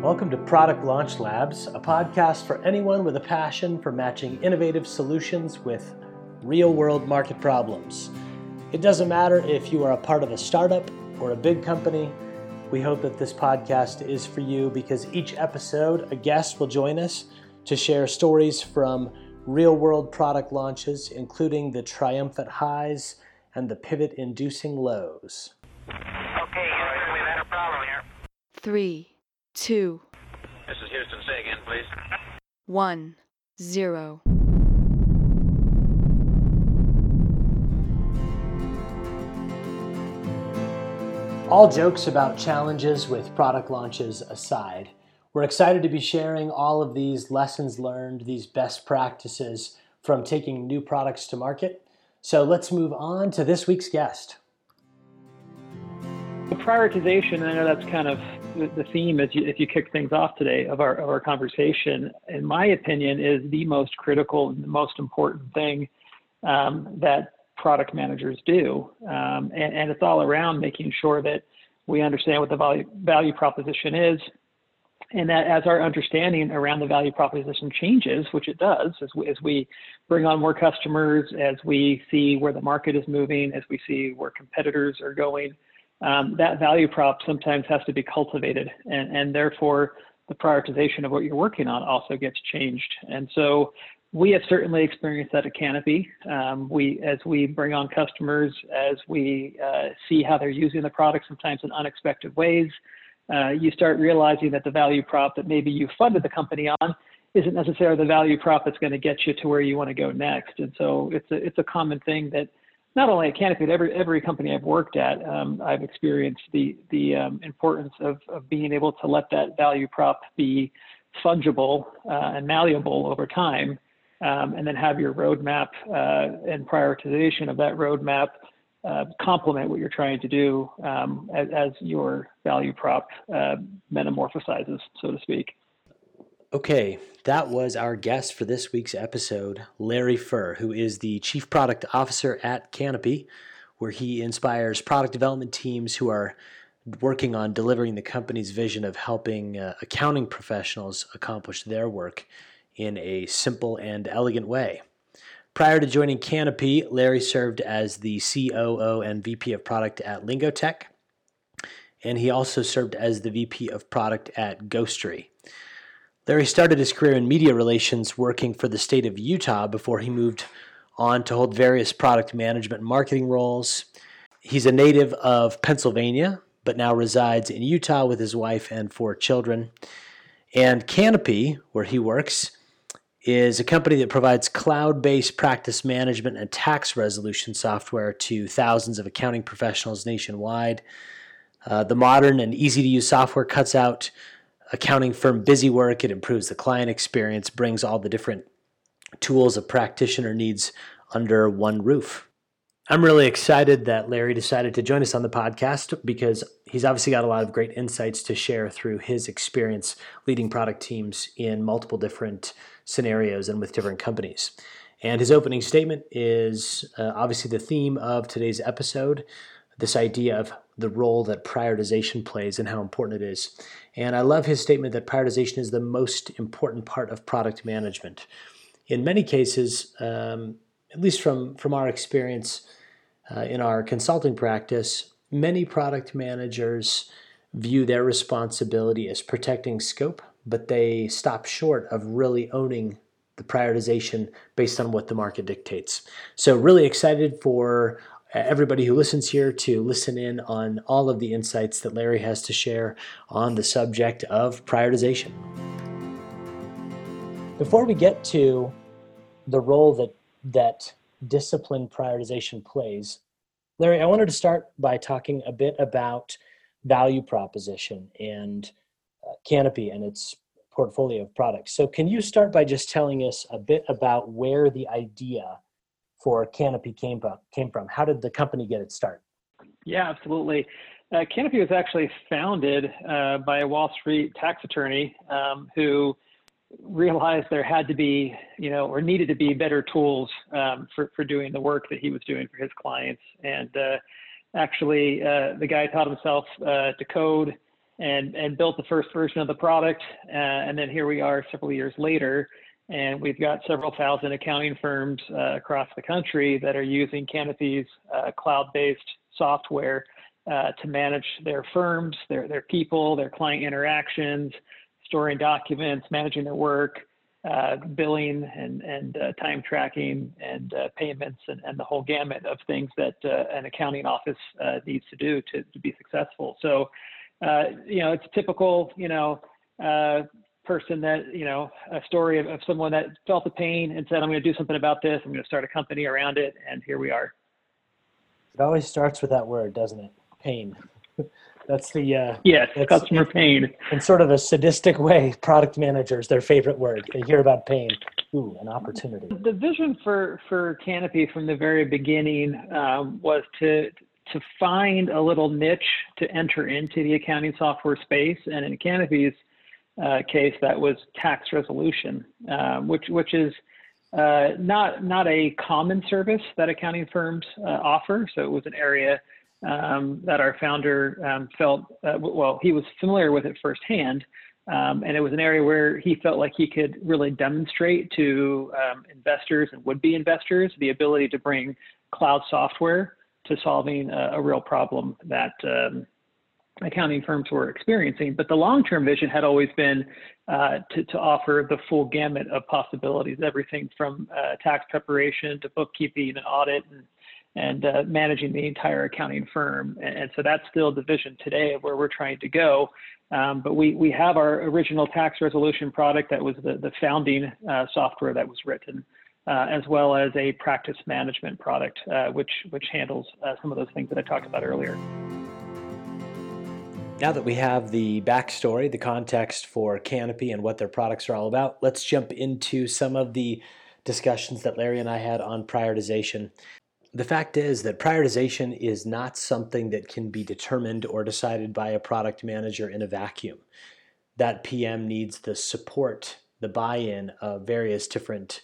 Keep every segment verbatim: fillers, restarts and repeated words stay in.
Welcome to Product Launch Labs, a podcast for anyone with a passion for matching innovative solutions with real-world market problems. It doesn't matter if you are a part of a startup or a big company. We hope that this podcast is for you because each episode, a guest will join us to share stories from real-world product launches, including the triumphant highs and the pivot-inducing lows. Okay, Houston, we've had a problem here. Three, two, This is Houston. Say again, please. one, zero. All jokes about challenges with product launches aside, we're excited to be sharing all of these lessons learned, these best practices from taking new products to market. So let's move on to this week's guest. Prioritization, and I know that's kind of the, the theme as you, as you kick things off today of our, of our conversation, in my opinion, is the most critical and the most important thing um, that product managers do. Um, and, and it's all around making sure that we understand what the value, value proposition is, and that as our understanding around the value proposition changes, which it does, as we, as we bring on more customers, as we see where the market is moving, as we see where competitors are going, Um, that value prop sometimes has to be cultivated, and, and therefore the prioritization of what you're working on also gets changed. And so we have certainly experienced that at Canopy. Um, we, as we bring on customers, as we uh, see how they're using the product sometimes in unexpected ways, uh, you start realizing that the value prop that maybe you funded the company on isn't necessarily the value prop that's going to get you to where you want to go next. And so it's a, it's a common thing that not only at Canopy, but every every company I've worked at, um, I've experienced the the um, importance of, of being able to let that value prop be fungible uh, and malleable over time, um, and then have your roadmap uh, and prioritization of that roadmap uh, complement what you're trying to do um, as, as your value prop uh, metamorphosizes, so to speak. Okay, that was our guest for this week's episode, Larry Furr, who is the Chief Product Officer at Canopy, where he inspires product development teams who are working on delivering the company's vision of helping uh, accounting professionals accomplish their work in a simple and elegant way. Prior to joining Canopy, Larry served as the C O O and V P of Product at Lingotech, and he also served as the V P of Product at Ghostery. Larry started his career in media relations working for the state of Utah before he moved on to hold various product management and marketing roles. He's a native of Pennsylvania, but now resides in Utah with his wife and four children. And Canopy, where he works, is a company that provides cloud-based practice management and tax resolution software to thousands of accounting professionals nationwide. Uh, the modern and easy-to-use software cuts out accounting firm busy work. It improves the client experience, brings all the different tools a practitioner needs under one roof. I'm really excited that Larry decided to join us on the podcast because he's obviously got a lot of great insights to share through his experience leading product teams in multiple different scenarios and with different companies. And his opening statement is uh, obviously the theme of today's episode, this idea of the role that prioritization plays and how important it is. And I love his statement that prioritization is the most important part of product management. In many cases, um, at least from, from our experience uh, in our consulting practice, many product managers view their responsibility as protecting scope, but they stop short of really owning the prioritization based on what the market dictates. So really excited for everybody who listens here to listen in on all of the insights that Larry has to share on the subject of prioritization. Before we get to the role that that disciplined prioritization plays, Larry, I wanted to start by talking a bit about value proposition and uh, Canopy and its portfolio of products. So can you start by just telling us a bit about where the idea for Canopy came from, came from? How did the company get its start? Yeah, absolutely. Uh, Canopy was actually founded uh, by a Wall Street tax attorney um, who realized there had to be, you know, or needed to be better tools um, for, for doing the work that he was doing for his clients. And uh, actually, uh, the guy taught himself uh, to code and, and built the first version of the product. Uh, and then here we are several years later, and we've got several thousand accounting firms uh, across the country that are using Canopy's uh, cloud-based software uh, to manage their firms, their, their people, their client interactions, storing documents, managing their work, uh, billing and, and uh, time tracking and uh, payments and, and the whole gamut of things that uh, an accounting office uh, needs to do to, to be successful. So, uh, you know, it's a typical, you know, uh, person that, you know, a story of, of someone that felt the pain and said, I'm going to do something about this. I'm going to start a company around it. And here we are. It always starts with that word, doesn't it? Pain. That's the uh, yes, that's, customer pain. In sort of a sadistic way, product managers, their favorite word. They hear about pain. Ooh, an opportunity. The vision for, for Canopy from the very beginning um, was to to find a little niche to enter into the accounting software space. And in Canopy's uh, case, that was tax resolution, uh, which which is uh, not not a common service that accounting firms uh, offer. So it was an area Um, that our founder um, felt, uh, well, he was familiar with it firsthand. Um, and it was an area where he felt like he could really demonstrate to um, investors and would-be investors the ability to bring cloud software to solving a, a real problem that um, accounting firms were experiencing. But the long-term vision had always been uh, to, to offer the full gamut of possibilities, everything from uh, tax preparation to bookkeeping and audit and and uh, managing the entire accounting firm. And, and so that's still the vision today of where we're trying to go. Um, but we, we have our original tax resolution product that was the, the founding uh, software that was written, uh, as well as a practice management product, uh, which, which handles uh, some of those things that I talked about earlier. Now that we have the backstory, the context for Canopy and what their products are all about, let's jump into some of the discussions that Larry and I had on prioritization. The fact is that prioritization is not something that can be determined or decided by a product manager in a vacuum. That P M needs the support, the buy-in of various different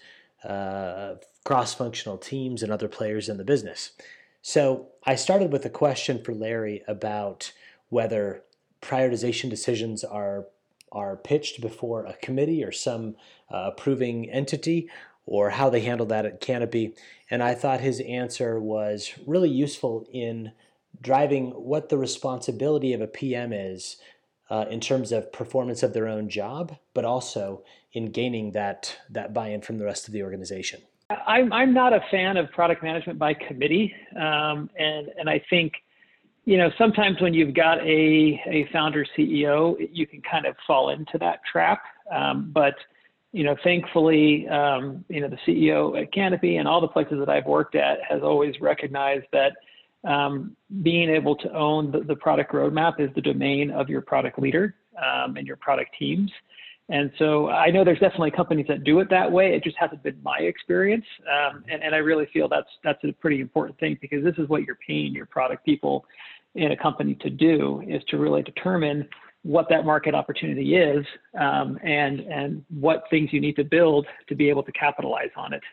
uh, cross-functional teams and other players in the business. So I started with a question for Larry about whether prioritization decisions are, are pitched before a committee or some uh, approving entity, or how they handle that at Canopy. And I thought his answer was really useful in driving what the responsibility of a P M is uh, in terms of performance of their own job, but also in gaining that, that buy-in from the rest of the organization. I'm, I'm not a fan of product management by committee. Um, and, and I think, you know, sometimes when you've got a, a founder C E O, you can kind of fall into that trap. Um, but You know, thankfully, um, you know, the C E O at Canopy and all the places that I've worked at has always recognized that um, being able to own the, the product roadmap is the domain of your product leader um, and your product teams. And so I know there's definitely companies that do it that way. It just hasn't been my experience. Um, and, and I really feel that's that's a pretty important thing, because this is what you're paying your product people in a company to do, is to really determine what that market opportunity is, um, and and what things you need to build to be able to capitalize on it.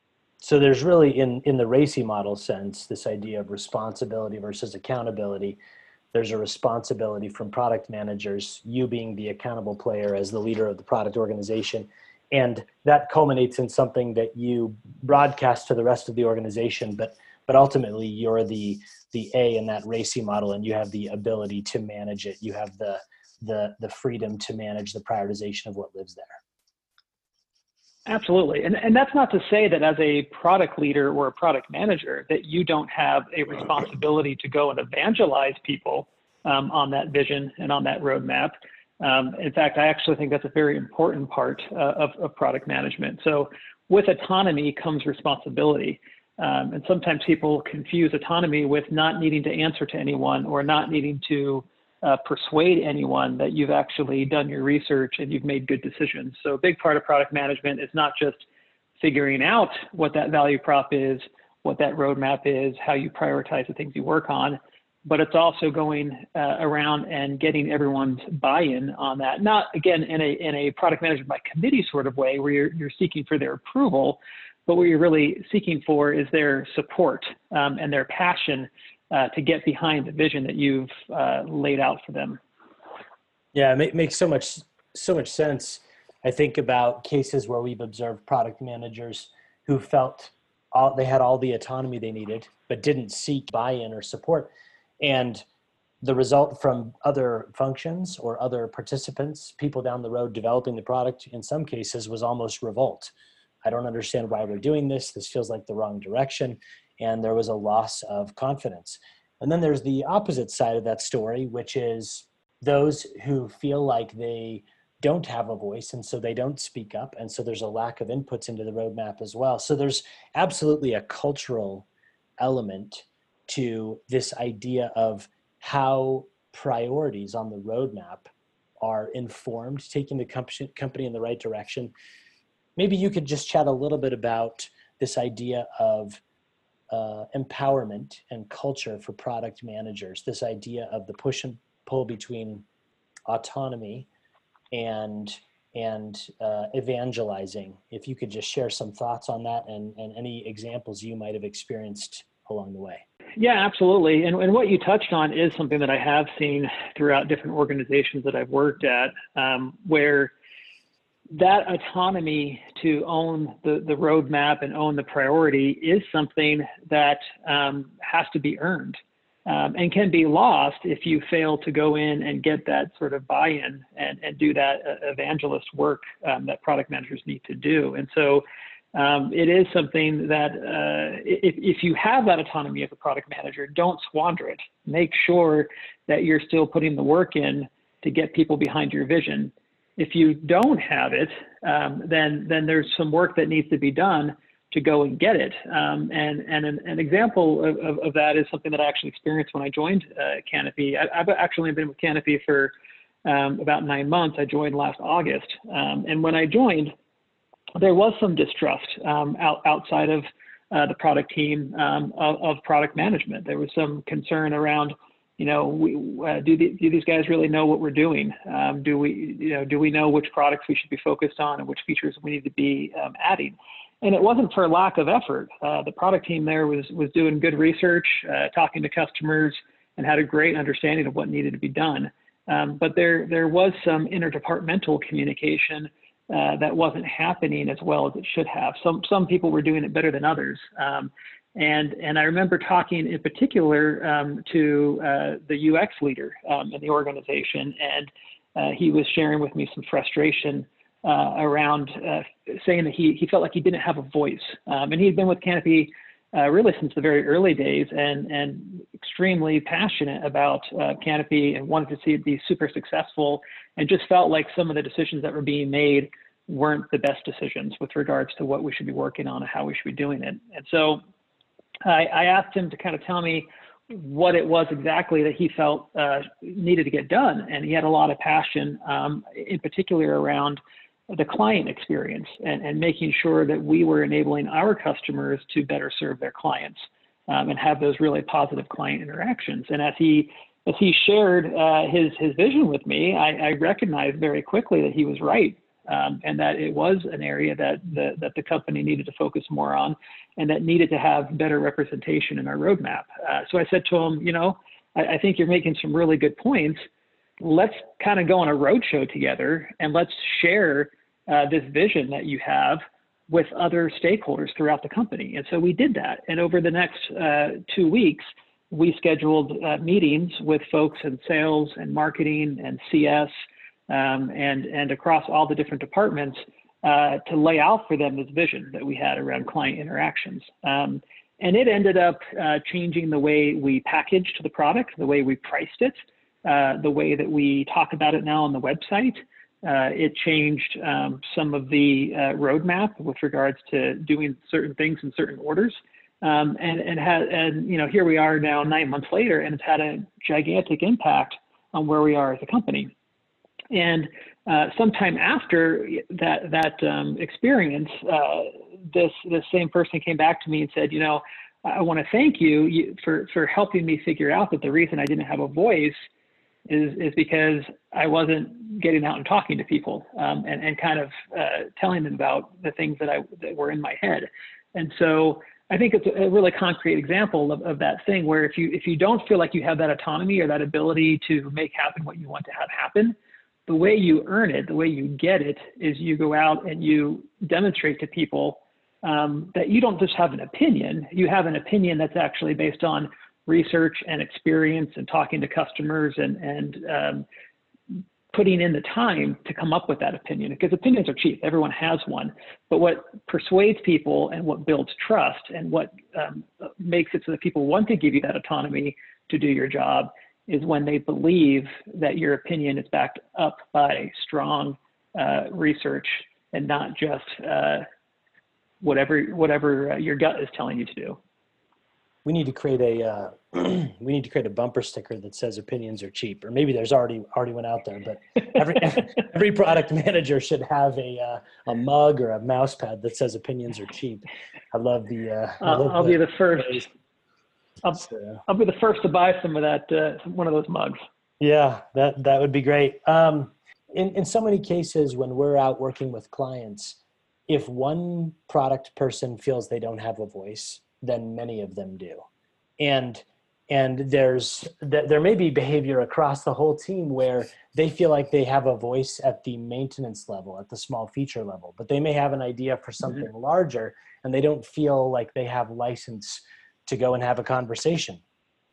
So there's really, in, in the RACI model sense, this idea of responsibility versus accountability. There's a responsibility from product managers, you being the accountable player as the leader of the product organization. And that culminates in something that you broadcast to the rest of the organization, but but ultimately you're the the A in that RACI model, and you have the ability to manage it. You have the the the freedom to manage the prioritization of what lives there. Absolutely. And, and that's not to say that as a product leader or a product manager that you don't have a responsibility to go and evangelize people um, on that vision and on that roadmap. Um, in fact, I actually think that's a very important part uh, of, of product management. So with autonomy comes responsibility. Um, and sometimes people confuse autonomy with not needing to answer to anyone, or not needing to uh, persuade anyone that you've actually done your research and you've made good decisions. So a big part of product management is not just figuring out what that value prop is, what that roadmap is, how you prioritize the things you work on, but it's also going uh, around and getting everyone's buy-in on that. Not, again, in a in a product management by committee sort of way where you're, you're seeking for their approval, but what you're really seeking for is their support um, and their passion uh, to get behind the vision that you've uh, laid out for them. Yeah, it ma- makes so much so much sense. I think about cases where we've observed product managers who felt all, they had all the autonomy they needed, but didn't seek buy-in or support, and the result from other functions or other participants, people down the road developing the product, in some cases, was almost revolt. I don't understand why we're doing this. This feels like the wrong direction, and there was a loss of confidence. And then there's the opposite side of that story, which is those who feel like they don't have a voice and so they don't speak up. And so there's a lack of inputs into the roadmap as well. So there's absolutely a cultural element to this idea of how priorities on the roadmap are informed, taking the company in the right direction. Maybe you could just chat a little bit about this idea of uh, empowerment and culture for product managers, this idea of the push and pull between autonomy and and uh, evangelizing. If you could just share some thoughts on that and, and any examples you might have experienced along the way. Yeah, absolutely. And, and what you touched on is something that I have seen throughout different organizations that I've worked at, um, where that autonomy to own the, the roadmap and own the priority is something that um, has to be earned um, and can be lost if you fail to go in and get that sort of buy-in and, and do that evangelist work um, that product managers need to do. And so um, it is something that uh, if, if you have that autonomy as a product manager, don't squander it. Make sure that you're still putting the work in to get people behind your vision. If you don't have it, um, then then there's some work that needs to be done to go and get it. Um, and and an, an example of, of, of that is something that I actually experienced when I joined uh, Canopy. I, I've actually been with Canopy for um, about nine months. I joined last August. Um, and when I joined, there was some distrust um, out, outside of uh, the product team um, of, of product management. There was some concern around, you know, we, uh, do, the, do these guys really know what we're doing? Um, do we, you know, do we know which products we should be focused on and which features we need to be um, adding? And it wasn't for lack of effort. Uh, the product team there was was doing good research, uh, talking to customers, and had a great understanding of what needed to be done. Um, but there there was some interdepartmental communication uh, that wasn't happening as well as it should have. Some some people were doing it better than others. Um, And and I remember talking in particular um, to uh, the U X leader um, in the organization, and uh, he was sharing with me some frustration uh, around uh, saying that he he felt like he didn't have a voice, um, and he had been with Canopy uh, really since the very early days, and and extremely passionate about uh, Canopy and wanted to see it be super successful, and just felt like some of the decisions that were being made weren't the best decisions with regards to what we should be working on and how we should be doing it, and so. I, I asked him to kind of tell me what it was exactly that he felt uh, needed to get done. And he had a lot of passion, um, in particular around the client experience and, and making sure that we were enabling our customers to better serve their clients um, and have those really positive client interactions. And as he as he shared uh, his, his vision with me, I, I recognized very quickly that he was right. Um, and that it was an area that the, that the company needed to focus more on and that needed to have better representation in our roadmap. Uh, so I said to him, you know, I, I think you're making some really good points. Let's kind of go on a roadshow together and let's share uh, this vision that you have with other stakeholders throughout the company. And so we did that. And over the next uh, two weeks, we scheduled uh, meetings with folks in sales and marketing and C S Um, and, and across all the different departments uh, to lay out for them this vision that we had around client interactions. Um, and it ended up uh, changing the way we packaged the product, the way we priced it, uh, the way that we talk about it now on the website. Uh, it changed um, some of the uh, roadmap with regards to doing certain things in certain orders. Um, and, and, had, and, you know, here we are now nine months later, and it's had a gigantic impact on where we are as a company. And uh, sometime after that that um, experience, uh, this this same person came back to me and said, you know, I want to thank you, you for for helping me figure out that the reason I didn't have a voice is is because I wasn't getting out and talking to people um, and and kind of uh, telling them about the things that I that were in my head. And so I think it's a really concrete example of, of that thing where if you if you don't feel like you have that autonomy or that ability to make happen what you want to have happen, the way you earn it, the way you get it, is you go out and you demonstrate to people um, that you don't just have an opinion. You have an opinion that's actually based on research and experience and talking to customers and, and um, putting in the time to come up with that opinion, because opinions are cheap. Everyone has one. But what persuades people and what builds trust and what um, makes it so that people want to give you that autonomy to do your job is when they believe that your opinion is backed up by strong uh, research and not just uh, whatever whatever uh, your gut is telling you to do. We need to create a uh, we need to create a bumper sticker that says opinions are cheap, or maybe there's already already one out there. But every every product manager should have a uh, a mug or a mouse pad that says opinions are cheap. I love the. Uh, I I'll, love I'll the, be the first. I'll, so, I'll be the first to buy some of that uh, one of those mugs. Yeah, that that would be great. Um, in in so many cases, when we're out working with clients, if one product person feels they don't have a voice, then many of them do. And and there's there may be behavior across the whole team where they feel like they have a voice at the maintenance level, at the small feature level, but they may have an idea for something mm-hmm. larger, and they don't feel like they have license to go and have a conversation,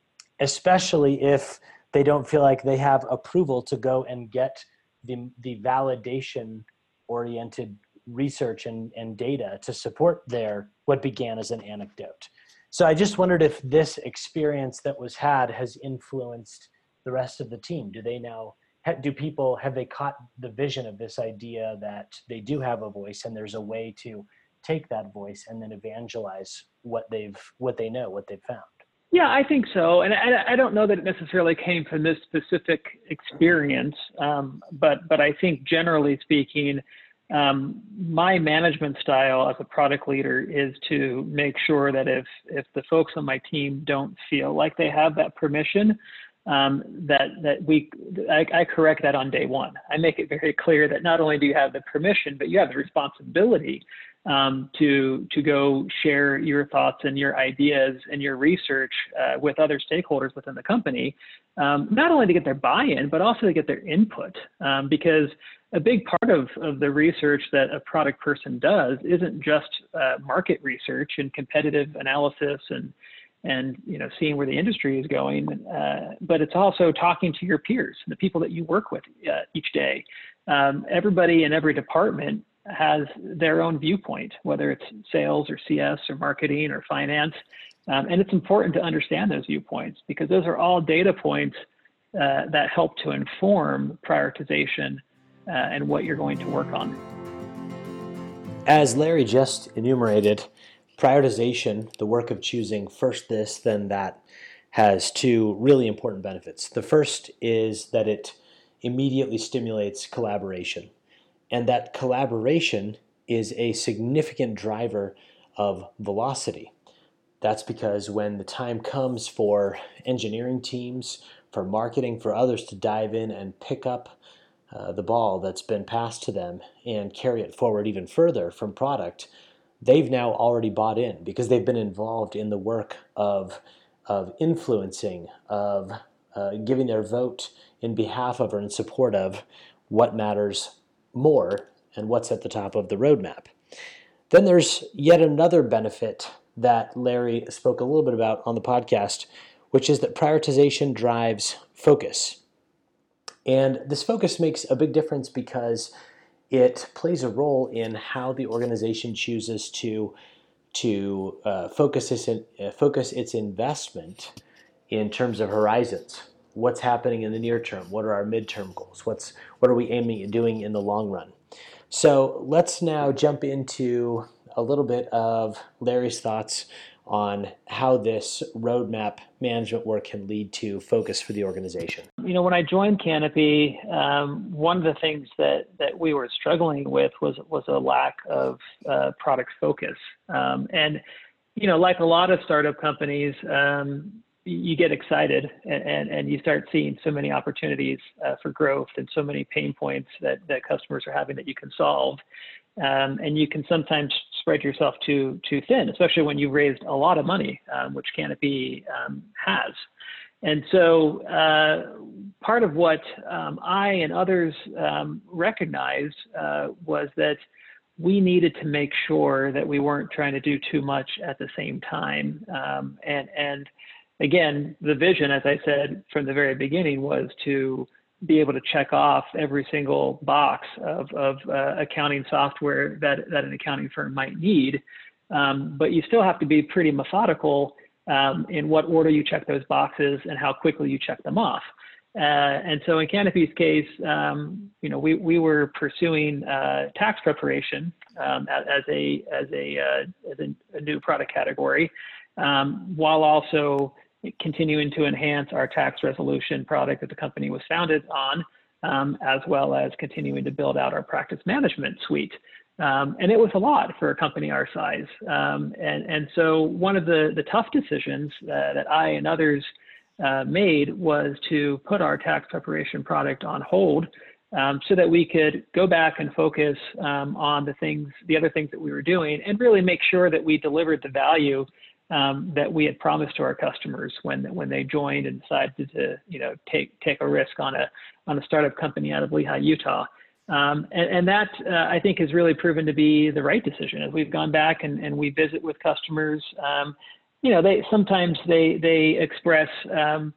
especially if they don't feel like they have approval to go and get the the validation oriented research and, and data to support their what began as an anecdote. So I just wondered if this experience that was had has influenced the rest of the team. Do they now, do people, have they caught the vision of this idea that they do have a voice and there's a way to take that voice and then evangelize what they've, what they know, what they've found? Yeah, I think so. And I, I don't know that it necessarily came from this specific experience, um, but, but I think generally speaking, Um, my management style as a product leader is to make sure that if if the folks on my team don't feel like they have that permission, um, that that we I, I correct that on day one. I make it very clear that not only do you have the permission, but you have the responsibility um, to to go share your thoughts and your ideas and your research uh, with other stakeholders within the company, um, not only to get their buy-in, but also to get their input, um, because a big part of, of the research that a product person does isn't just uh, market research and competitive analysis and, and you know, seeing where the industry is going, uh, but it's also talking to your peers, the people that you work with uh, each day. Um, everybody in every department has their own viewpoint, whether it's sales or C S or marketing or finance. Um, and it's important to understand those viewpoints because those are all data points uh, that help to inform prioritization Uh, and what you're going to work on. As Larry just enumerated, prioritization, the work of choosing first this, then that, has two really important benefits. The first is that it immediately stimulates collaboration, and that collaboration is a significant driver of velocity. That's because when the time comes for engineering teams, for marketing, for others to dive in and pick up Uh, the ball that's been passed to them and carry it forward even further from product, they've now already bought in because they've been involved in the work of, of influencing, of uh, giving their vote in behalf of or in support of what matters more and what's at the top of the roadmap. Then there's yet another benefit that Larry spoke a little bit about on the podcast, which is that prioritization drives focus. And this focus makes a big difference because it plays a role in how the organization chooses to, to uh, focus, its, uh, focus its investment in terms of horizons. What's happening in the near term? What are our midterm goals? What's, what are we aiming at doing in the long run? So let's now jump into a little bit of Larry's thoughts on how this roadmap management work can lead to focus for the organization. You know, when I joined Canopy, um, one of the things that, that we were struggling with was was a lack of uh, product focus. Um, and, you know, like a lot of startup companies, um, you get excited and, and, and you start seeing so many opportunities uh, for growth and so many pain points that, that customers are having that you can solve. Um, and you can sometimes spread yourself too too thin, especially when you've raised a lot of money, um, which Canopy um, has. And so uh, part of what um, I and others um, recognized uh, was that we needed to make sure that we weren't trying to do too much at the same time. Um, and, and again, the vision, as I said from the very beginning, was to be able to check off every single box of, of uh, accounting software that, that an accounting firm might need. Um, but you still have to be pretty methodical um, in what order you check those boxes and how quickly you check them off. Uh, and so in Canopy's case, um, you know, we, we were pursuing uh, tax preparation um, as, as a as a uh, as a, a new product category, um, while also continuing to enhance our tax resolution product that the company was founded on, um, as well as continuing to build out our practice management suite. Um, and it was a lot for a company our size. Um, and, and so one of the, the tough decisions uh, that I and others uh, made was to put our tax preparation product on hold um, so that we could go back and focus um, on the things, the other things that we were doing, and really make sure that we delivered the value um, that we had promised to our customers when when they joined and decided to, you know, take take a risk on a on a startup company out of Lehi, Utah. Um, and, and that, uh, I think, has really proven to be the right decision. As we've gone back and, and we visit with customers, um, you know, they sometimes they they express um,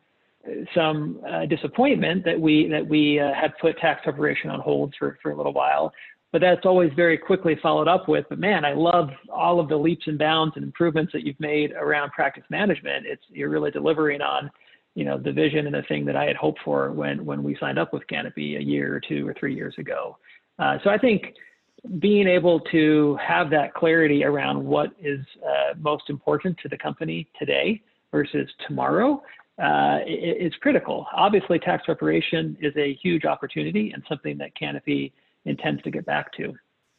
some uh, disappointment that we that we uh, had put tax preparation on hold for, for a little while. But that's always very quickly followed up with, but man, I love all of the leaps and bounds and improvements that you've made around practice management. It's you're really delivering on, you know, the vision and the thing that I had hoped for when, when we signed up with Canopy a year or two or three years ago. Uh, so I think being able to have that clarity around what is uh, most important to the company today versus tomorrow uh, is critical. Obviously, tax preparation is a huge opportunity and something that Canopy intends to get back to.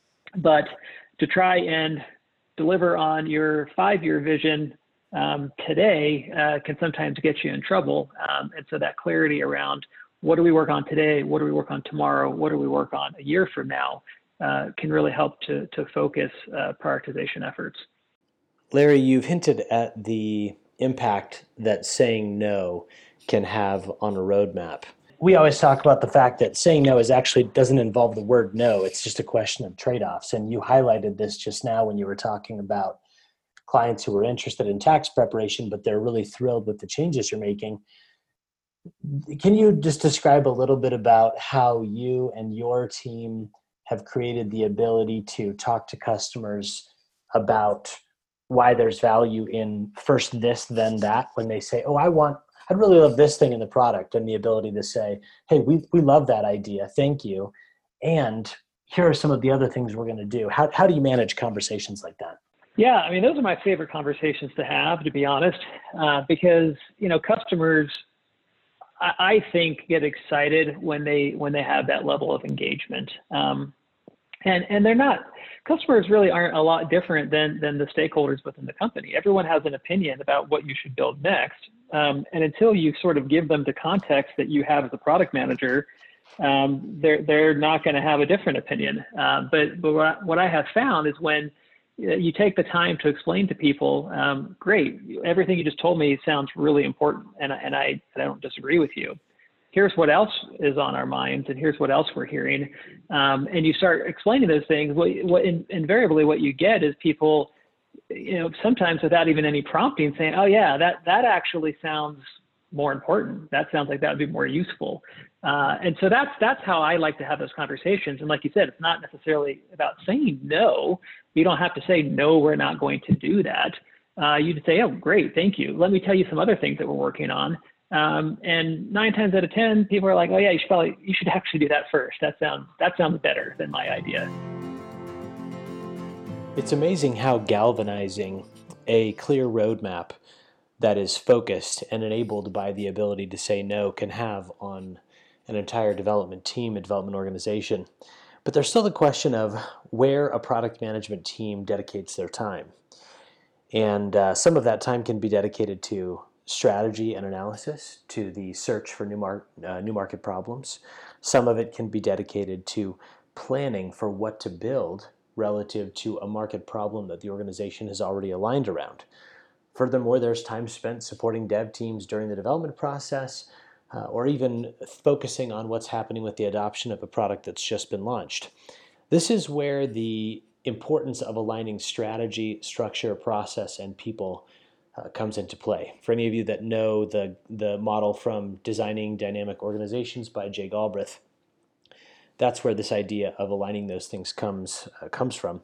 But to try and deliver on your five-year vision Um, today uh, can sometimes get you in trouble. Um, and so that clarity around what do we work on today, what do we work on tomorrow, what do we work on a year from now uh, can really help to, to focus uh, prioritization efforts. Larry, you've hinted at the impact that saying no can have on a roadmap. We always talk about the fact that saying no is actually doesn't involve the word no. It's just a question of trade-offs. And you highlighted this just now when you were talking about clients who are interested in tax preparation, but they're really thrilled with the changes you're making. Can you just describe a little bit about how you and your team have created the ability to talk to customers about why there's value in first this, then that, when they say, oh, I want, I'd really love this thing in the product, and the ability to say, hey, we we love that idea, thank you. And here are some of the other things we're going to do. How how do you manage conversations like that? Yeah, I mean, those are my favorite conversations to have, to be honest, uh, because, you know, customers, I, I think, get excited when they when they have that level of engagement. Um, and and they're not, customers really aren't a lot different than than the stakeholders within the company. Everyone has an opinion about what you should build next. Um, and until you sort of give them the context that you have as a product manager, um, they're, they're not going to have a different opinion. Uh, but but what I, what I have found is when you take the time to explain to people, um, great, everything you just told me sounds really important, and, and I, I don't disagree with you. Here's what else is on our minds, and here's what else we're hearing. Um, and you start explaining those things. What, what in, invariably what you get is people, you know, sometimes without even any prompting, saying, oh yeah, that, that actually sounds more important. That sounds like that would be more useful. Uh, and so that's that's how I like to have those conversations. And like you said, it's not necessarily about saying no. You don't have to say, no, we're not going to do that. Uh, you just say, oh, great, thank you. Let me tell you some other things that we're working on. Um, and nine times out of ten, people are like, oh yeah, you should probably, you should actually do that first. That sounds, that sounds better than my idea. It's amazing how galvanizing a clear roadmap that is focused and enabled by the ability to say no can have on an entire development team, a development organization. But there's still the question of where a product management team dedicates their time. And uh, some of that time can be dedicated to strategy and analysis, to the search for new, mar- uh, new market problems. Some of it can be dedicated to planning for what to build relative to a market problem that the organization has already aligned around. Furthermore, there's time spent supporting dev teams during the development process, uh, or even focusing on what's happening with the adoption of a product that's just been launched. This is where the importance of aligning strategy, structure, process, and people uh, comes into play. For any of you that know the, the model from Designing Dynamic Organizations by Jay Galbraith, that's where this idea of aligning those things comes uh, comes from.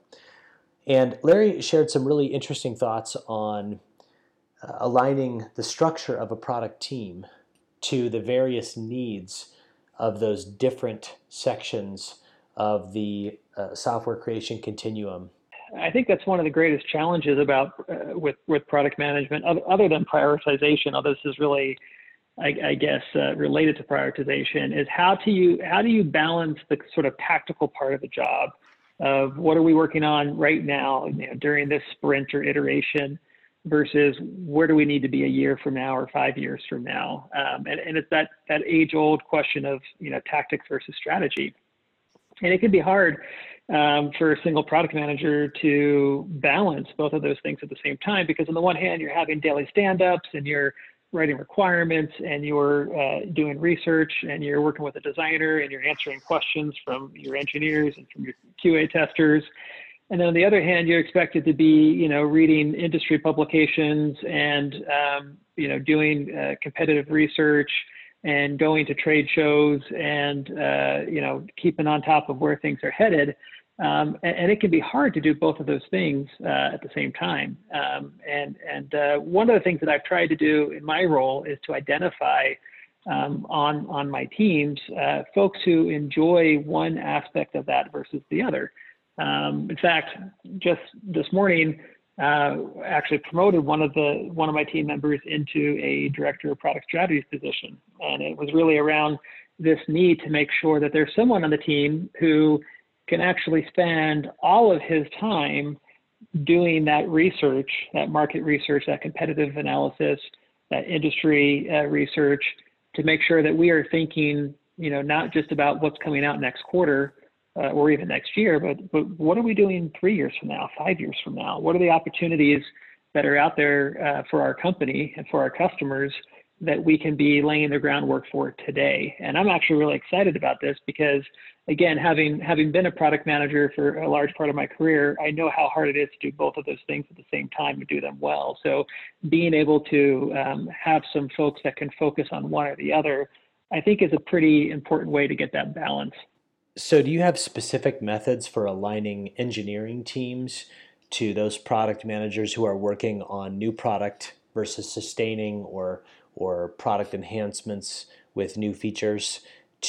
And Larry shared some really interesting thoughts on uh, aligning the structure of a product team to the various needs of those different sections of the uh, software creation continuum. I think that's one of the greatest challenges about uh, with with product management, other, other than prioritization. Although this is really, I, I guess, uh, related to prioritization, is how do you how do you balance the sort of tactical part of the job of what are we working on right now, you know, during this sprint or iteration, versus where do we need to be a year from now or five years from now, um, and, and it's that that age-old question of, you know, tactics versus strategy. And it can be hard um, for a single product manager to balance both of those things at the same time, because on the one hand, you're having daily stand-ups and you're writing requirements and you're uh, doing research and you're working with a designer and you're answering questions from your engineers and from your Q A testers. And then on the other hand, you're expected to be, you know, reading industry publications and, um, you know, doing uh, competitive research and going to trade shows and, uh, you know, keeping on top of where things are headed. Um, and, and it can be hard to do both of those things uh, at the same time. Um, and and uh, one of the things that I've tried to do in my role is to identify um, on, on my teams uh, folks who enjoy one aspect of that versus the other. Um, in fact, just this morning, uh, actually promoted one of the one of my team members into a director of product strategies position, and it was really around this need to make sure that there's someone on the team who can actually spend all of his time doing that research, that market research, that competitive analysis, that industry uh, research, to make sure that we are thinking, you know, not just about what's coming out next quarter, Uh, or even next year, but, but what are we doing three years from now, five years from now? What are the opportunities that are out there uh, for our company and for our customers that we can be laying the groundwork for today? And I'm actually really excited about this because, again, having having been a product manager for a large part of my career, I know how hard it is to do both of those things at the same time and do them well. So being able to um, have some folks that can focus on one or the other, I think is a pretty important way to get that balance. So do you have specific methods for aligning engineering teams to those product managers who are working on new product versus sustaining or or product enhancements with new features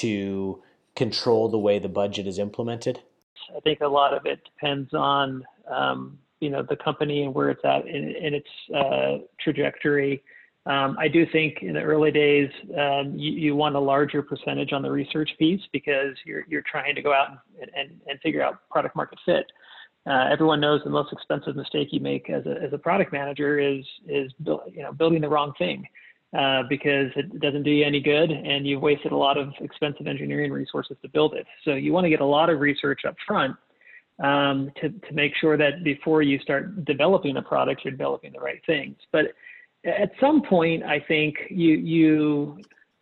to control the way the budget is implemented? I think a lot of it depends on um, you know, the company and where it's at in, in its uh, trajectory. Um, I do think in the early days, um, you, you want a larger percentage on the research piece because you're you're trying to go out and, and, and figure out product market fit. Uh, everyone knows the most expensive mistake you make as a as a product manager is is build, you know building the wrong thing uh, because it doesn't do you any good and you've wasted a lot of expensive engineering resources to build it. So you want to get a lot of research up front um, to to make sure that before you start developing a product, you're developing the right things. But at some point, I think you you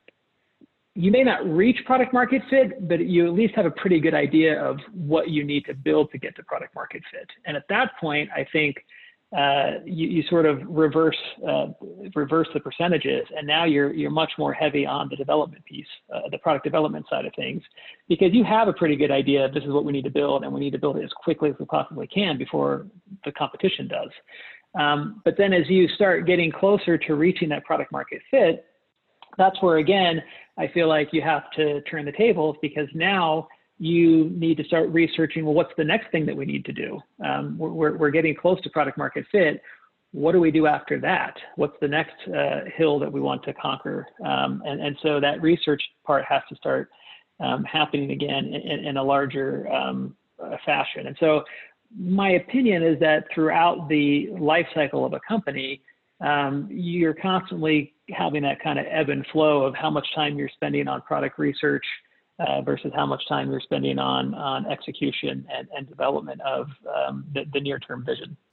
you may not reach product market fit, but you at least have a pretty good idea of what you need to build to get to product market fit. And at that point, I think uh, you, you sort of reverse uh, reverse the percentages, and now you're you're much more heavy on the development piece, uh, the product development side of things, because you have a pretty good idea of this is what we need to build, and we need to build it as quickly as we possibly can before the competition does. Um, but then as you start getting closer to reaching that product market fit, that's where, again, I feel like you have to turn the tables because now you need to start researching, well, what's the next thing that we need to do? Um, we're, we're getting close to product market fit. What do we do after that? What's the next uh, hill that we want to conquer? Um, and, and so that research part has to start um, happening again in, in a larger um, uh, fashion. And so my opinion is that throughout the life cycle of a company, um, you're constantly having that kind of ebb and flow of how much time you're spending on product research uh, versus how much time you're spending on, on execution and, and development of um, the, the near-term vision.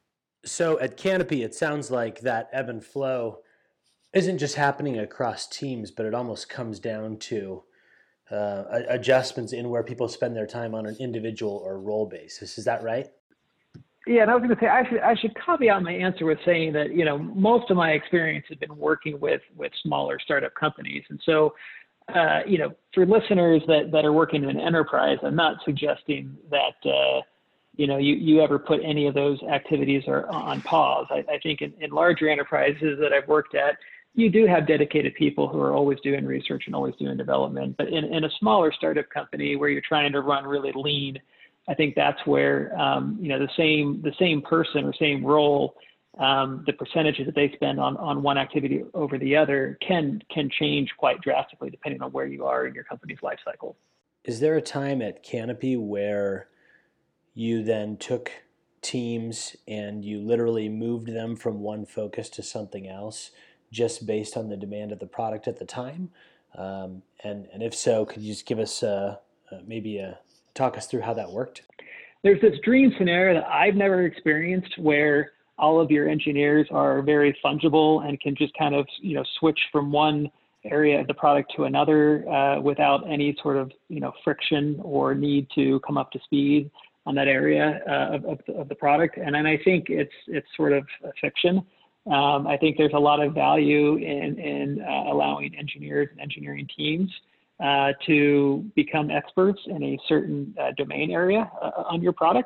So at Canopy, it sounds like that ebb and flow isn't just happening across teams, but it almost comes down to uh, adjustments in where people spend their time on an individual or role basis. Is that right? Yeah, and I was going to say I should I should caveat my answer with saying that you know most of my experience has been working with with smaller startup companies, and so uh, you know for listeners that that are working in an enterprise, I'm not suggesting that uh, you know you you ever put any of those activities or on pause. I, I think in, in larger enterprises that I've worked at, you do have dedicated people who are always doing research and always doing development. But in, in a smaller startup company where you're trying to run really lean, I think that's where um, you know the same the same person or same role, um, the percentages that they spend on on one activity over the other can can change quite drastically depending on where you are in your company's life cycle. Is there a time at Canopy where you then took teams and you literally moved them from one focus to something else just based on the demand of the product at the time? Um, and and if so, could you just give us uh, uh, maybe a talk us through how that worked? There's this dream scenario that I've never experienced where all of your engineers are very fungible and can just kind of, you know, switch from one area of the product to another uh, without any sort of, you know, friction or need to come up to speed on that area uh, of, of, the, of the product. And then I think it's it's sort of a fiction. Um, I think there's a lot of value in, in uh, allowing engineers and engineering teams Uh, to become experts in a certain uh, domain area uh, on your product.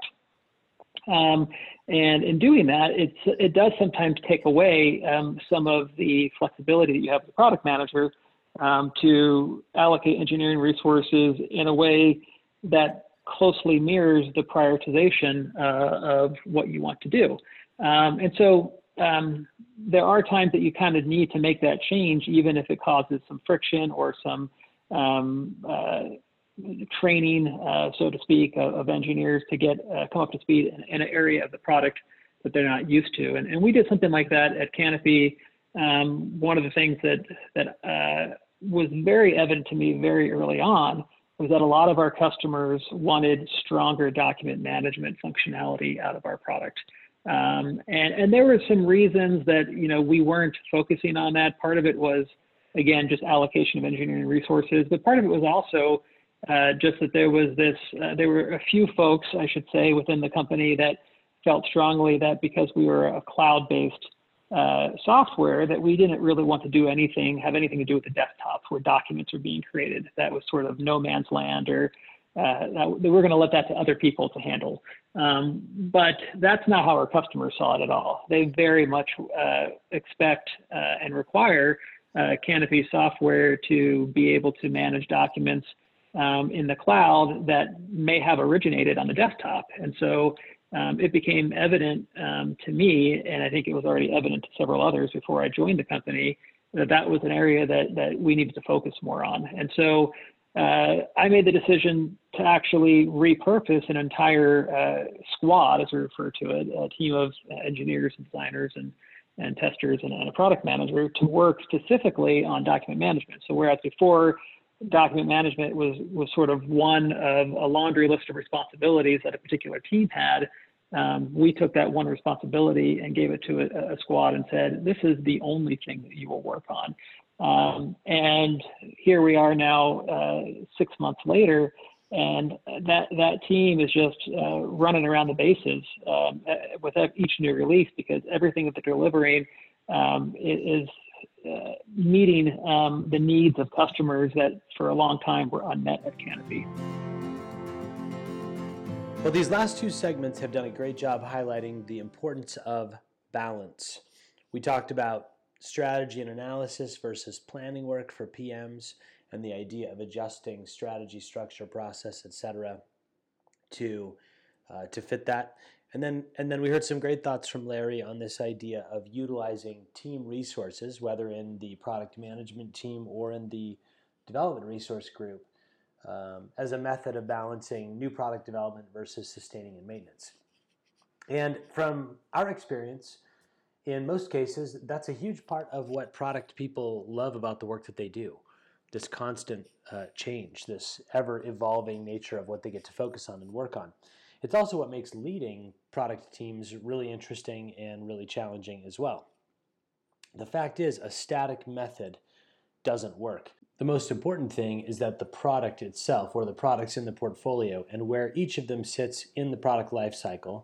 Um, and in doing that, it's, it does sometimes take away um, some of the flexibility that you have as a product manager um, to allocate engineering resources in a way that closely mirrors the prioritization uh, of what you want to do. Um, and so um, there are times that you kind of need to make that change, even if it causes some friction or some um, uh, training, uh, so to speak, of, of engineers to get uh, come up to speed in, in an area of the product that they're not used to. And, and we did something like that at Canopy. Um, one of the things that that uh, was very evident to me very early on was that a lot of our customers wanted stronger document management functionality out of our product. Um, and, and there were some reasons that, you know, we weren't focusing on that. Part of it was, again, just allocation of engineering resources, but part of it was also uh, just that there was this, uh, there were a few folks, I should say, within the company that felt strongly that because we were a cloud-based uh, software, that we didn't really want to do anything, have anything to do with the desktop where documents are being created. That was sort of no man's land, or uh, that, that we're going to let that to other people to handle. Um, but that's not how our customers saw it at all. They very much uh, expect uh, and require Uh, Canopy software to be able to manage documents um, in the cloud that may have originated on the desktop. And so um, it became evident um, to me, and I think it was already evident to several others before I joined the company, that that was an area that, that we needed to focus more on. And so uh, I made the decision to actually repurpose an entire uh, squad, as we refer to it, a team of engineers and designers and and testers and, and a product manager to work specifically on document management. So whereas before document management was, was sort of one of a laundry list of responsibilities that a particular team had, um, we took that one responsibility and gave it to a, a squad and said, this is the only thing that you will work on. Um, and here we are now uh, six months later, and that that team is just uh, running around the bases um, with each new release, because everything that they're delivering um, is uh, meeting um, the needs of customers that for a long time were unmet at Canopy. Well, these last two segments have done a great job highlighting the importance of balance. We talked about strategy and analysis versus planning work for P Ms, and the idea of adjusting strategy, structure, process, et cetera, to uh, to fit that. And then and then we heard some great thoughts from Larry on this idea of utilizing team resources, whether in the product management team or in the development resource group, um, as a method of balancing new product development versus sustaining and maintenance. And from our experience, in most cases, that's a huge part of what product people love about the work that they do. This constant uh, change, this ever-evolving nature of what they get to focus on and work on. It's also what makes leading product teams really interesting and really challenging as well. The fact is, a static method doesn't work. The most important thing is that the product itself, or the products in the portfolio, and where each of them sits in the product lifecycle,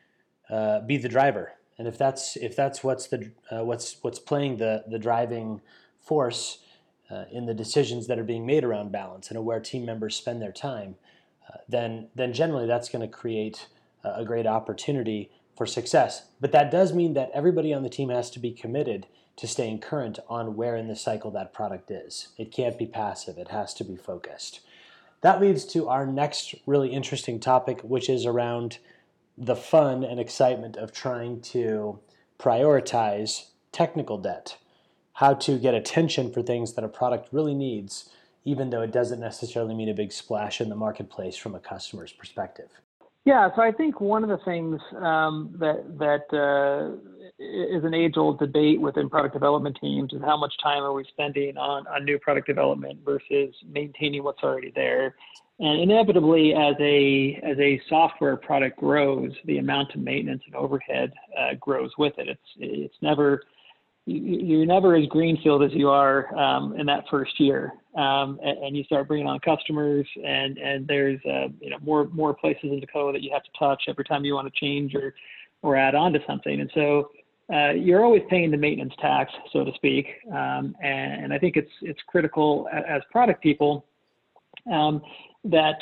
uh, be the driver. And if that's if that's what's the uh, what's what's playing the the driving force uh, in the decisions that are being made around balance and where team members spend their time, uh, then then generally that's going to create a great opportunity for success. But that does mean that everybody on the team has to be committed to staying current on where in the cycle that product is. It can't be passive. It has to be focused. That leads to our next really interesting topic, which is around the fun and excitement of trying to prioritize technical debt, how to get attention for things that a product really needs, even though it doesn't necessarily mean a big splash in the marketplace from a customer's perspective. Yeah, so I think one of the things um, that that uh, is an age-old debate within product development teams is how much time are we spending on, on new product development versus maintaining what's already there. And inevitably, as a as a software product grows, the amount of maintenance and overhead uh, grows with it. It's it's never you're never as greenfield as you are um, in that first year, um, and, and you start bringing on customers, and and there's uh, you know more more places in the code that you have to touch every time you want to change or or add on to something, and so uh, you're always paying the maintenance tax, so to speak. Um, and, and I think it's it's critical as product people um, that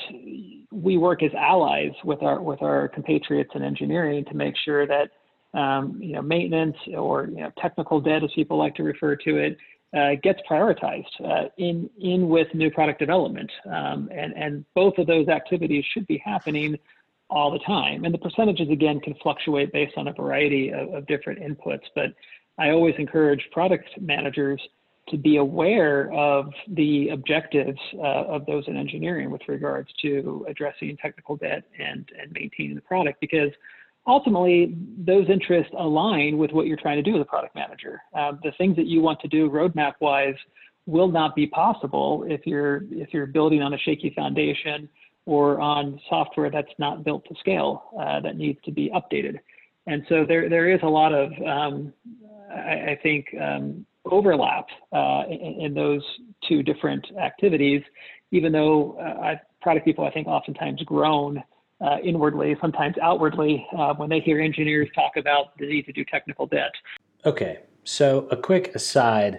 we work as allies with our with our compatriots in engineering to make sure that Um, you know, maintenance or you know, technical debt, as people like to refer to it, uh, gets prioritized uh, in in with new product development, um, and and both of those activities should be happening all the time. And the percentages again can fluctuate based on a variety of, of different inputs. But I always encourage product managers to be aware of the objectives uh, of those in engineering with regards to addressing technical debt and and maintaining the product, because ultimately, those interests align with what you're trying to do as a product manager. Uh, the things that you want to do roadmap-wise will not be possible if you're if you're building on a shaky foundation or on software that's not built to scale, uh, that needs to be updated. And so there there is a lot of, um, I, I think, um, overlap uh, in, in those two different activities, even though uh, I, product people, I think, oftentimes groan Uh, inwardly, sometimes outwardly, uh, when they hear engineers talk about the need to do technical debt. Okay, so a quick aside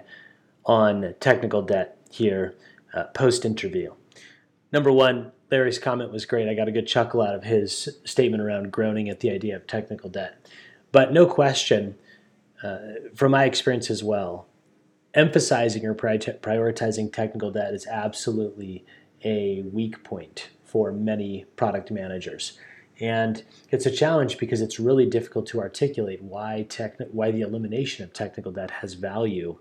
on technical debt here, uh, post-interview. Number one, Larry's comment was great. I got a good chuckle out of his statement around groaning at the idea of technical debt. But no question, uh, from my experience as well, emphasizing or prioritizing technical debt is absolutely a weak point for many product managers. And it's a challenge because it's really difficult to articulate why techni- why the elimination of technical debt has value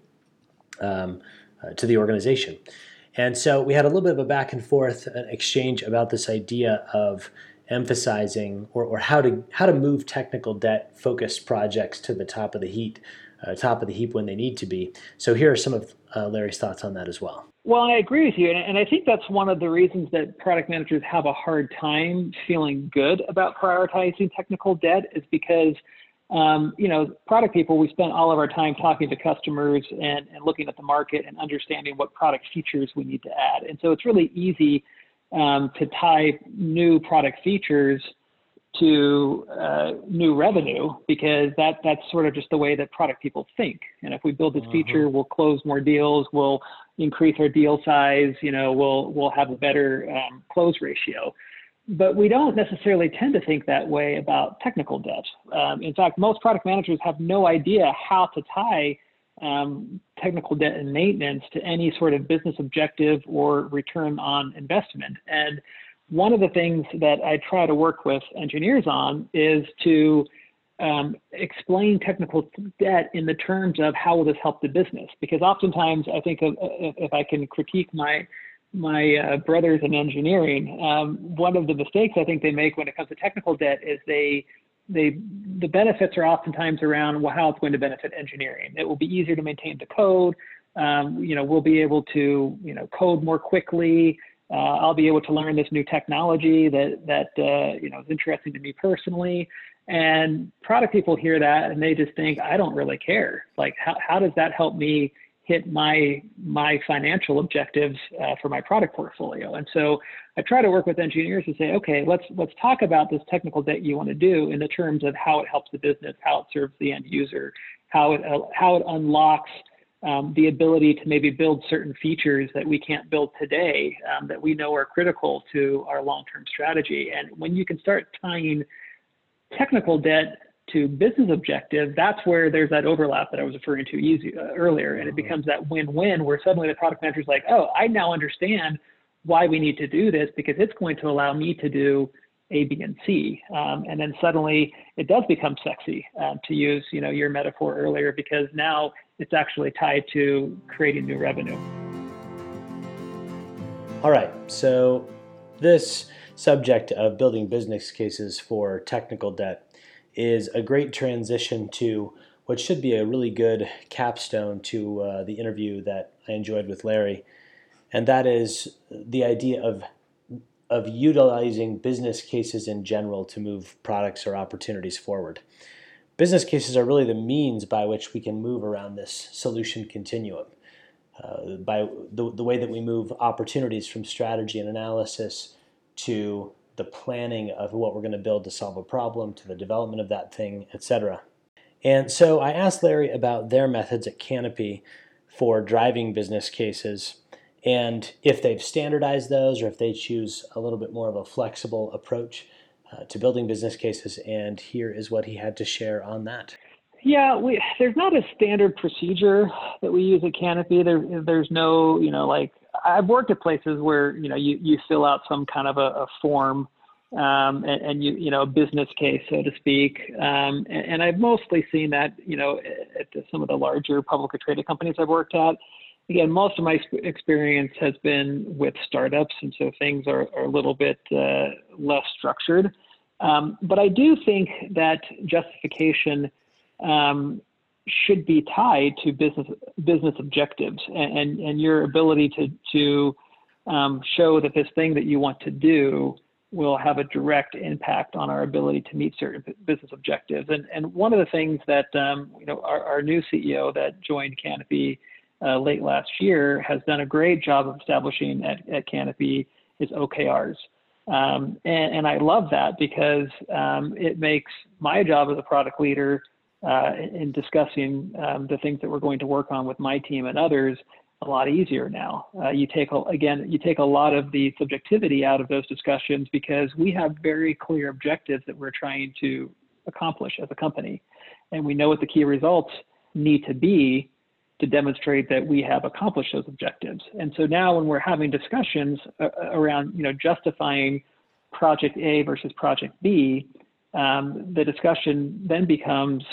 um, uh, to the organization. And so we had a little bit of a back and forth an exchange about this idea of emphasizing or, or how to how to move technical debt focused projects to the top of the heat, uh, top of the heap when they need to be. So here are some of uh, Larry's thoughts on that as well. Well, I agree with you, and, and I think that's one of the reasons that product managers have a hard time feeling good about prioritizing technical debt is because, um, you know, product people, we spend all of our time talking to customers and, and looking at the market and understanding what product features we need to add. And so it's really easy um, to tie new product features to uh, new revenue, because that that's sort of just the way that product people think. And if we build this uh-huh. feature, we'll close more deals, we'll increase our deal size, you know, we'll we'll have a better um, close ratio. But we don't necessarily tend to think that way about technical debt. Um, in fact, most product managers have no idea how to tie um, technical debt and maintenance to any sort of business objective or return on investment. And one of the things that I try to work with engineers on is to um, explain technical debt in the terms of how will this help the business? Because oftentimes I think of, if I can critique my my uh, brothers in engineering, um, one of the mistakes I think they make when it comes to technical debt is they they the benefits are oftentimes around well, how it's going to benefit engineering. It will be easier to maintain the code. Um, you know, we'll be able to you know code more quickly. Uh, I'll be able to learn this new technology that that uh, you know is interesting to me personally. And product people hear that and they just think, I don't really care. Like, how how does that help me hit my my financial objectives uh, for my product portfolio? And so I try to work with engineers to say, okay, let's let's talk about this technical debt you want to do in the terms of how it helps the business, how it serves the end user, how it uh, how it unlocks um, the ability to maybe build certain features that we can't build today um, that we know are critical to our long-term strategy. And when you can start tying technical debt to business objective, that's where there's that overlap that I was referring to easy, uh, earlier. And it becomes that win-win where suddenly the product manager is like, oh, I now understand why we need to do this because it's going to allow me to do A, B, and C. Um, and then suddenly it does become sexy, um, to use you know your metaphor earlier, because now it's actually tied to creating new revenue. All right, so this subject of building business cases for technical debt is a great transition to what should be a really good capstone to uh, the interview that I enjoyed with Larry, and that is the idea of of utilizing business cases in general to move products or opportunities forward. Business cases are really the means by which we can move around this solution continuum. Uh, by the, the way that we move opportunities from strategy and analysis to the planning of what we're going to build to solve a problem, to the development of that thing, et cetera. And so I asked Larry about their methods at Canopy for driving business cases, and if they've standardized those or if they choose a little bit more of a flexible approach uh, to building business cases. And here is what he had to share on that. Yeah, we, there's not a standard procedure that we use at Canopy. There, there's no, you know, like I've worked at places where, you know, you, you fill out some kind of a, a form um, and, and you, you know, a business case, so to speak. Um, and, and I've mostly seen that, you know, at some of the larger publicly traded companies I've worked at. Again, most of my experience has been with startups, and so things are, are a little bit uh, less structured. Um, but I do think that justification um, should be tied to business business objectives and, and, and your ability to, to um, show that this thing that you want to do will have a direct impact on our ability to meet certain business objectives. And, and one of the things that um, you know our, our new C E O that joined Canopy uh, late last year has done a great job of establishing at, at Canopy is O K Rs. Um, and, and I love that because um, it makes my job as a product leader uh, in discussing um, the things that we're going to work on with my team and others a lot easier now. Uh, you take, a, again, you take a lot of the subjectivity out of those discussions because we have very clear objectives that we're trying to accomplish as a company. And we know what the key results need to be to demonstrate that we have accomplished those objectives. And so now when we're having discussions uh, around, you know, justifying project A versus project B, um, the discussion then becomes,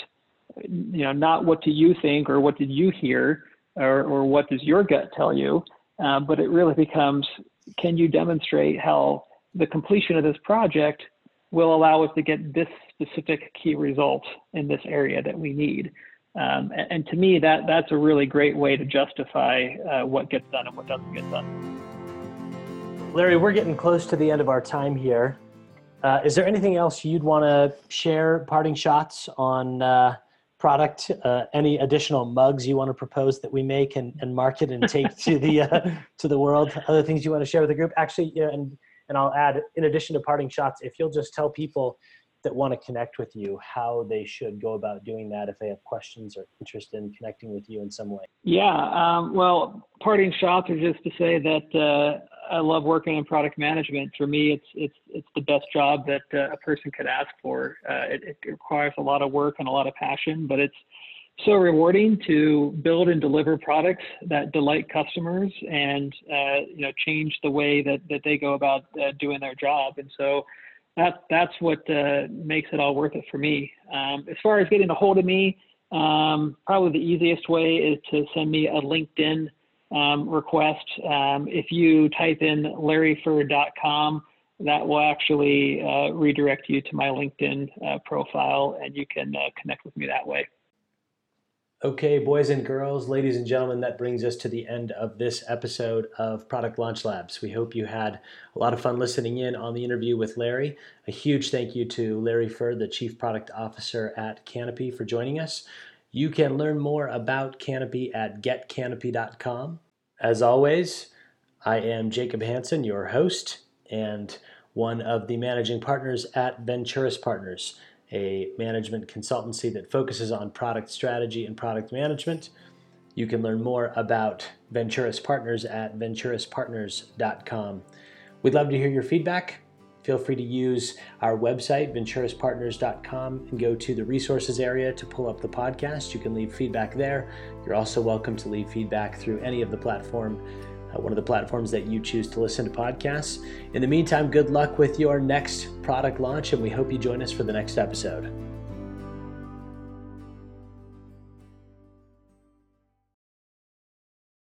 you know, not what do you think or what did you hear or, or what does your gut tell you, uh, but it really becomes, can you demonstrate how the completion of this project will allow us to get this specific key result in this area that we need? Um, and, and to me, that that's a really great way to justify uh, what gets done and what doesn't get done. Larry, we're getting close to the end of our time here. Uh, is there anything else you'd want to share, parting shots on uh, product, uh, any additional mugs you want to propose that we make and, and market and take to the uh, to the world, other things you want to share with the group? Actually, yeah, and, and I'll add, in addition to parting shots, if you'll just tell people that want to connect with you, how they should go about doing that if they have questions or interest in connecting with you in some way. Yeah, um, well, parting shots are just to say that uh, I love working in product management. For me, it's it's it's the best job that uh, a person could ask for. Uh, it, it requires a lot of work and a lot of passion, but it's so rewarding to build and deliver products that delight customers and uh, you know change the way that that they go about uh, doing their job. And so That, that's what uh, makes it all worth it for me. Um, as far as getting a hold of me, um, probably the easiest way is to send me a LinkedIn um, request. Um, if you type in larry furr dot com, that will actually uh, redirect you to my LinkedIn uh, profile, and you can uh, connect with me that way. Okay, boys and girls, ladies and gentlemen, that brings us to the end of this episode of Product Launch Labs. We hope you had a lot of fun listening in on the interview with Larry. A huge thank you to Larry Furr, the Chief Product Officer at Canopy, for joining us. You can learn more about Canopy at get canopy dot com. As always, I am Jacob Hansen, your host, and one of the managing partners at Venturis Partners, a management consultancy that focuses on product strategy and product management. You can learn more about Venturis Partners at venturis partners dot com. We'd love to hear your feedback. Feel free to use our website, venturis partners dot com, and go to the resources area to pull up the podcast. You can leave feedback there. You're also welcome to leave feedback through any of the platform Uh, one of the platforms that you choose to listen to podcasts. In the meantime, good luck with your next product launch, and we hope you join us for the next episode.